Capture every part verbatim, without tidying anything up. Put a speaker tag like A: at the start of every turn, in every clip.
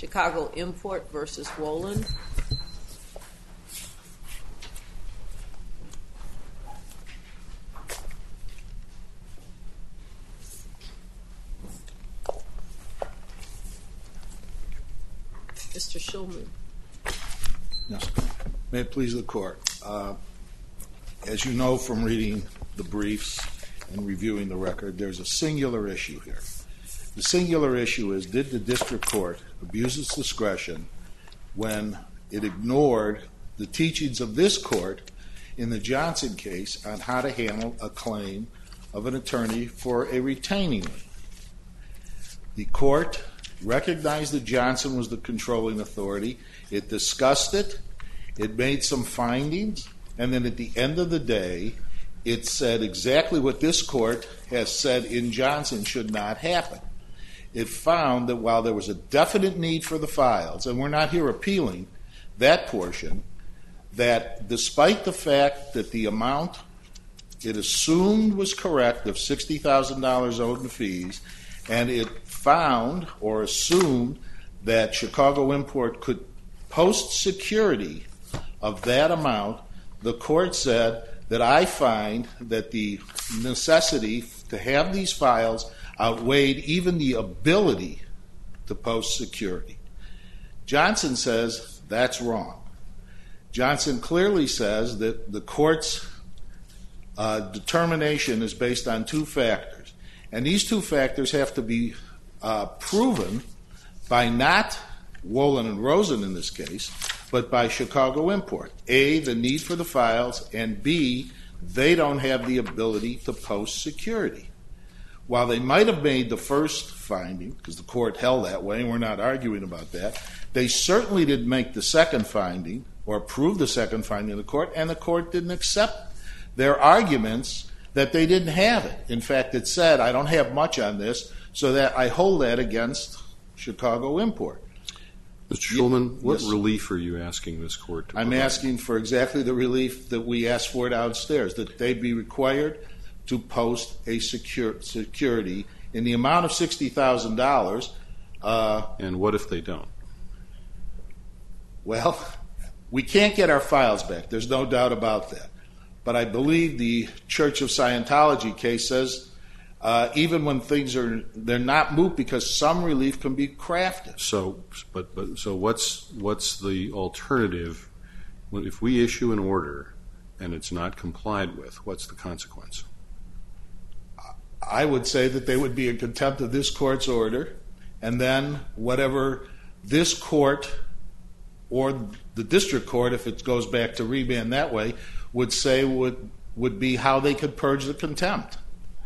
A: Chicago Import versus Wolin. Mister Shulman.
B: Yes. May it please the court. Uh, as you know from reading the briefs and reviewing the record, there's a singular issue here. The singular issue is, did the district court abuse its discretion when it ignored the teachings of this court in the Johnson case on how to handle a claim of an attorney for a retaining lien? The court recognized that Johnson was the controlling authority. It discussed it. It made some findings. And then at the end of the day, it said exactly what this court has said in Johnson should not happen. It found that while there was a definite need for the files, and we're not here appealing that portion, that despite the fact that the amount it assumed was correct of sixty thousand dollars owed in fees, and it found or assumed that Chicago Import could post security of that amount, the court said that I find that the necessity to have these files outweighed even the ability to post security. Johnson says that's wrong. Johnson clearly says that the court's uh, determination is based on two factors, and these two factors have to be uh, proven by not Wolin and Rosen in this case, but by Chicago Import. A, the need for the files, and B, they don't have the ability to post security. While they might have made the first finding, because the court held that way, and we're not arguing about that, they certainly didn't make the second finding or prove the second finding in the court, and the court didn't accept their arguments that they didn't have it. In fact, it said, I don't have much on this, so that I hold that against Chicago Import.
C: Mister Shulman, what
B: yes.
C: relief are you asking this court to
B: I'm
C: provide?
B: asking for exactly the relief that we asked for downstairs, that they be required to post a secure, security in the amount of sixty thousand dollars. Uh,
C: and what if they don't?
B: Well, we can't get our files back. There's no doubt about that. But I believe the Church of Scientology case says uh, even when things are, they're not moot because some relief can be crafted.
C: So, but, but so what's what's the alternative? If we issue an order and it's not complied with, what's the consequence?
B: I would say that they would be in contempt of this court's order, and then whatever this court or the district court, if it goes back to remand that way, would say would would be how they could purge the contempt.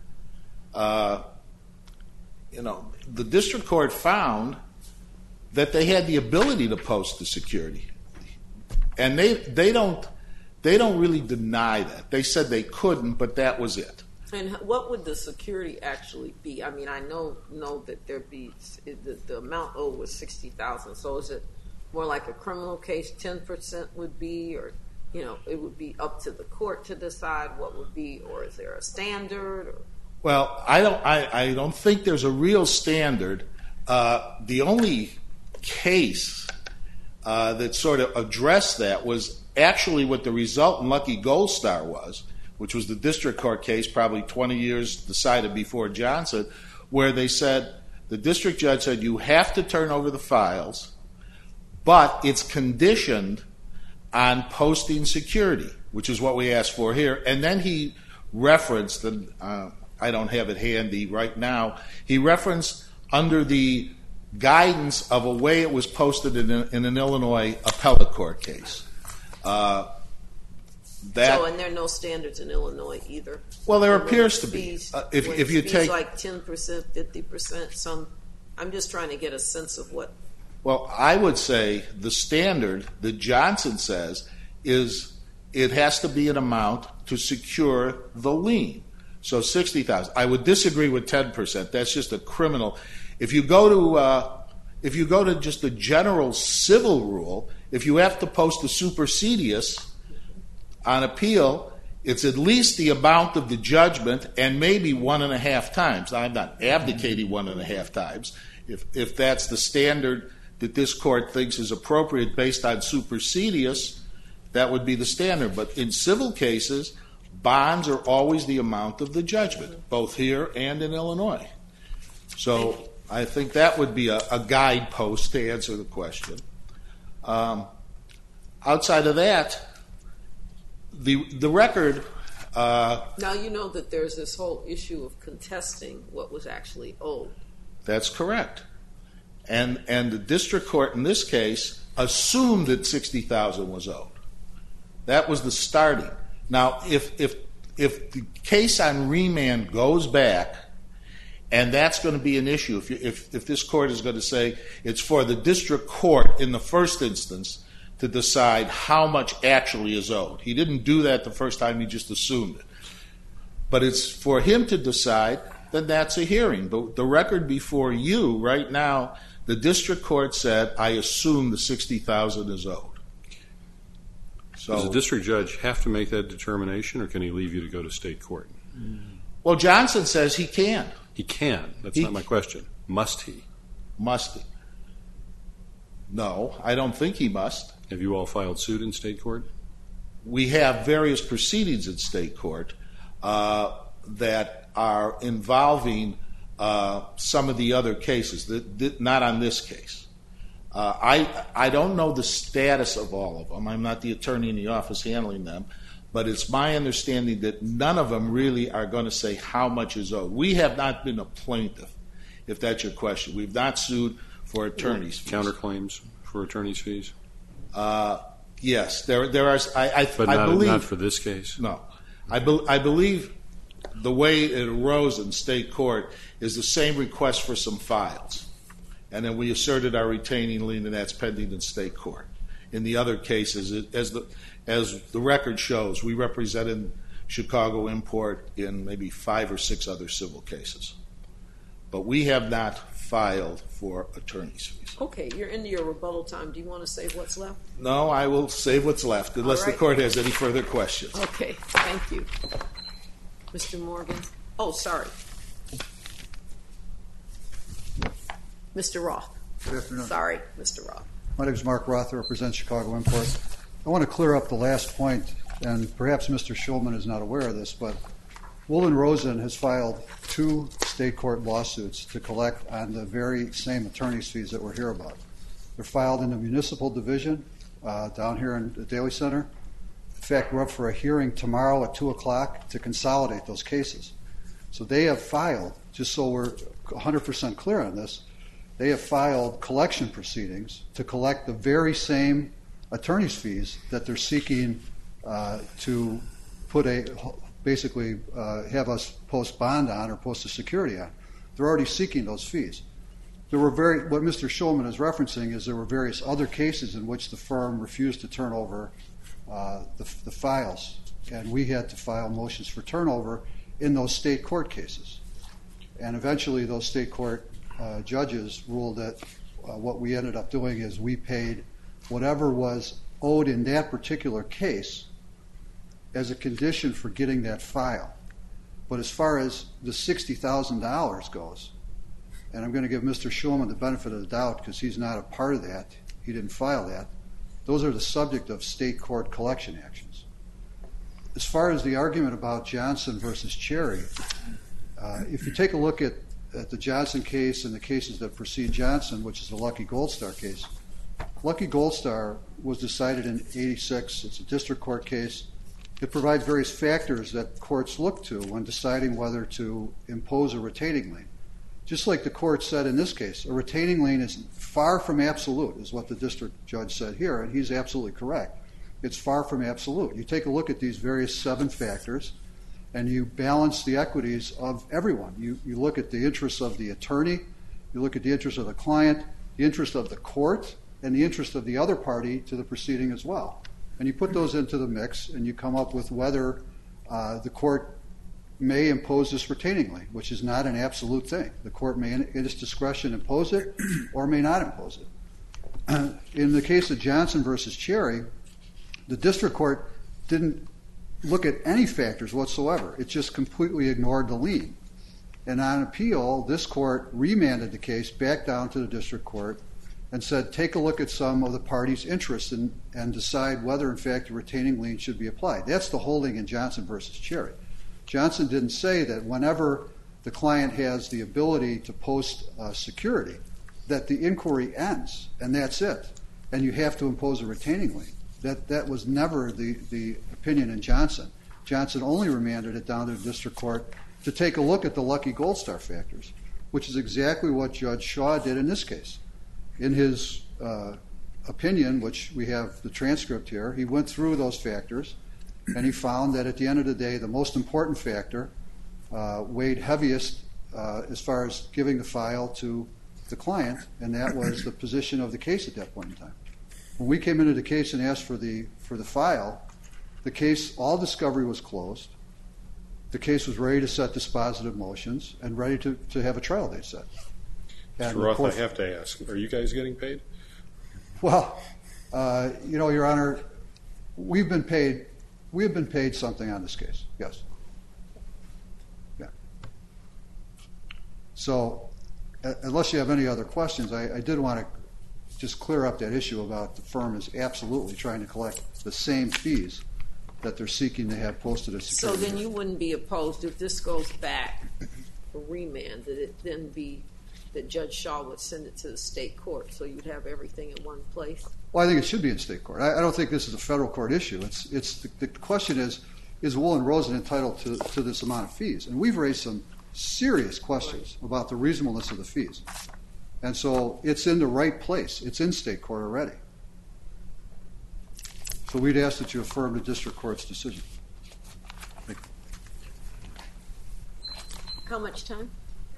B: Uh, you know, the district court found that they had the ability to post the security, and they they don't they don't really deny that. They said they couldn't, but that was it.
A: And what would the security actually be? I mean, I know know that there be the, the amount owed was sixty thousand. So is it more like a criminal case? Ten percent would be, or you know, it would be up to the court to decide what would be, or is there a standard? Or?
B: Well, I don't. I, I don't think there's a real standard. Uh, the only case uh, that sort of addressed that was actually what the result in Lucky Gold Star was, which was the district court case, probably twenty years decided before Johnson, where they said, the district judge said, you have to turn over the files, but it's conditioned on posting security, which is what we asked for here. And then he referenced, and uh, I don't have it handy right now, he referenced under the guidance of a way it was posted in, a, in an Illinois appellate court case. Uh, That,
A: so, and there are no standards in Illinois either.
B: Well, there
A: when
B: appears to
A: fees,
B: be. Uh, if
A: when
B: if you
A: fees
B: take
A: like ten percent, fifty percent, some, I'm just trying to get a sense of what.
B: Well, I would say the standard that Johnson says is it has to be an amount to secure the lien. So sixty thousand. I would disagree with ten percent. That's just a criminal. If you go to uh, if you go to just the general civil rule, if you have to post a supersedious on appeal, it's at least the amount of the judgment and maybe one and a half times. Now, I'm not abdicating one and a half times. If if that's the standard that this court thinks is appropriate based on supersedious, that would be the standard. But in civil cases, bonds are always the amount of the judgment, both here and in Illinois. So I think that would be a, a guidepost to answer the question. Um, outside of that, the the record... Uh,
A: now you know that there's this whole issue of contesting what was actually owed.
B: That's correct. And and the district court in this case assumed that sixty thousand dollars was owed. That was the starting. Now, if if if the case on remand goes back, and that's going to be an issue, if you, if if this court is going to say it's for the district court in the first instance to decide how much actually is owed. He didn't do that the first time, he just assumed it. But it's for him to decide, then that's a hearing. But the record before you right now, the district court said, I assume the sixty thousand dollars is owed. So,
C: does the district judge have to make that determination, or can he leave you to go to state court?
B: Well, Johnson says he can.
C: He can. That's
B: he,
C: not my question. Must he?
B: Must he? No, I don't think he must.
C: Have you all filed suit in state court?
B: We have various proceedings in state court uh, that are involving uh, some of the other cases, that, that, not on this case. Uh, I I don't know the status of all of them. I'm not the attorney in the office handling them, but it's my understanding that none of them really are going to say how much is owed. We have not been a plaintiff, if that's your question. We've not sued for attorney's fees.
C: Counterclaims for attorney's fees?
B: Uh, yes, there there are. I, I,
C: but
B: I
C: not,
B: believe
C: not for this case.
B: No, I, be, I believe the way it arose in state court is the same request for some files, and then we asserted our retaining lien, and that's pending in state court. In the other cases, it, as the as the record shows, we represented Chicago Import in maybe five or six other civil cases, but we have not filed for attorney's fees.
A: Okay, you're into your rebuttal time. Do you want to save what's left?
B: No, I will save what's left, unless
A: right.
B: the court has any further questions.
A: Okay, thank you. Mister Morgan? Oh, sorry. Mister Roth.
D: Good afternoon.
A: Sorry, Mister Roth.
D: My name is Mark Roth. I represent Chicago Import. I want to clear up the last point, and perhaps Mister Schulman is not aware of this, but Woolen Rosen has filed two state court lawsuits to collect on the very same attorney's fees that we're here about. They're filed in the municipal division uh, down here in the Daly Center. In fact, we're up for a hearing tomorrow at two o'clock to consolidate those cases. So they have filed, just so we're one hundred percent clear on this, they have filed collection proceedings to collect the very same attorney's fees that they're seeking uh, to put a basically uh, have us post bond on or post a security on. They're already seeking those fees. There were very what Mister Schulman is referencing is there were various other cases in which the firm refused to turn over uh, the, the files, and we had to file motions for turnover in those state court cases. And eventually those state court uh, judges ruled that uh, what we ended up doing is we paid whatever was owed in that particular case as a condition for getting that file. But as far as the sixty thousand dollars goes, and I'm going to give Mister Schulman the benefit of the doubt because he's not a part of that, he didn't file that, those are the subject of state court collection actions. As far as the argument about Johnson versus Cherry, uh, if you take a look at, at the Johnson case and the cases that precede Johnson, which is the Lucky Gold Star case, Lucky Gold Star was decided in eighty-six. It's a district court case. It provides various factors that courts look to when deciding whether to impose a retaining lien. Just like the court said in this case, a retaining lien is far from absolute, is what the district judge said here, and he's absolutely correct. It's far from absolute. You take a look at these various seven factors, and you balance the equities of everyone. You, you look at the interests of the attorney, you look at the interests of the client, the interest of the court, and the interest of the other party to the proceeding as well. And you put those into the mix, and you come up with whether uh, the court may impose this retaining lien, which is not an absolute thing. The court may, in its discretion, impose it or may not impose it. In the case of Johnson versus Cherry, the district court didn't look at any factors whatsoever. It just completely ignored the lien. And on appeal, this court remanded the case back down to the district court and said, take a look at some of the parties' interests and, and decide whether, in fact, a retaining lien should be applied. That's the holding in Johnson versus Cherry. Johnson didn't say that whenever the client has the ability to post uh, security, that the inquiry ends, and that's it, and you have to impose a retaining lien. That that was never the, the opinion in Johnson. Johnson only remanded it down to the district court to take a look at the Lucky Gold Star factors, which is exactly what Judge Shaw did in this case. In his uh, opinion, which we have the transcript here, he went through those factors, and he found that at the end of the day, the most important factor uh, weighed heaviest uh, as far as giving the file to the client, and that was the position of the case at that point in time. When we came into the case and asked for the for the file, the case, all discovery was closed. The case was ready to set dispositive motions and ready to, to have a trial date set.
C: Mister Roth, I have to ask, are you guys getting paid?
D: Well, uh, you know, Your Honor, we've been paid. We have been paid something on this case. Yes. Yeah. So, uh, unless you have any other questions, I, I did want to just clear up that issue about the firm is absolutely trying to collect the same fees that they're seeking to have posted as security.
A: So then you wouldn't be opposed if this goes back for remand, that it then be that Judge Shaw would send it to the state court, so you'd have everything in one place?
D: Well, I think it should be in state court. I, I don't think this is a federal court issue. It's it's the, the question is, is Woolen Rosen entitled to, to this amount of fees? And we've raised some serious questions about the reasonableness of the fees. And so it's in the right place. It's in state court already. So we'd ask that you affirm the district court's decision. Thank you.
A: How much time?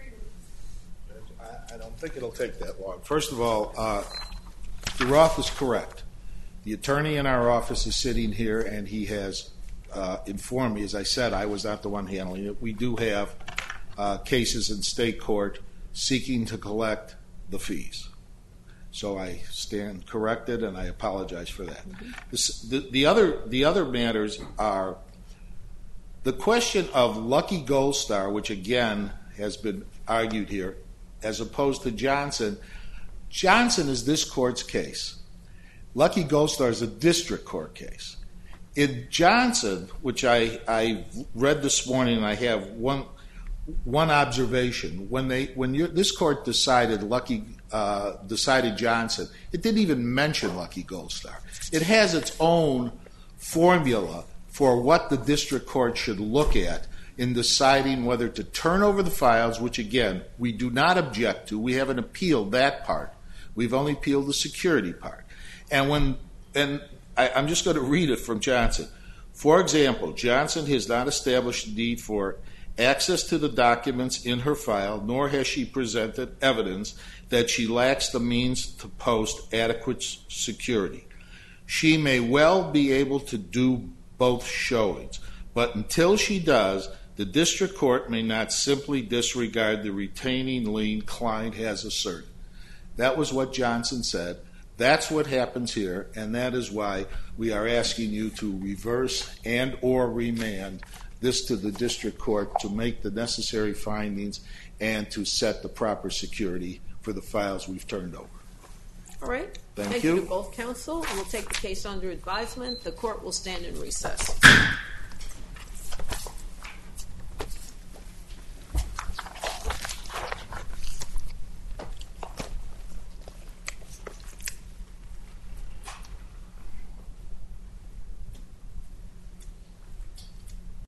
B: I, I don't think it'll take that long. First of all, uh, the Roth is correct. The attorney in our office is sitting here, and he has uh, informed me, as I said, I was not the one handling it. We do have uh, cases in state court seeking to collect the fees. So I stand corrected, and I apologize for that. Mm-hmm. This, the, the other the other matters are the question of Lucky Gold Star, which again has been argued here, as opposed to Johnson. Johnson is this court's case. Lucky Gold Star is a district court case. In Johnson, which I, I read this morning, and I have one one observation. When they when you, this court decided Lucky uh, decided Johnson, it didn't even mention Lucky Gold Star. It has its own formula for what the district court should look at in deciding whether to turn over the files, which again we do not object to. We haven't appealed that part. We've only appealed the security part. And when and I, I'm just going to read it from Johnson. For example, Johnson has not established a need for access to the documents in her file, nor has she presented evidence that she lacks the means to post adequate security. She may well be able to do both showings, but until she does, the district court may not simply disregard the retaining lien client has asserted. That was what Johnson said. That's what happens here, and that is why we are asking you to reverse and or remand this to the district court to make the necessary findings and to set the proper security for the files we've turned over.
A: All right.
B: Thank
A: Thank
B: you.
A: you to both counsel. We'll take the case under advisement. The court will stand in recess.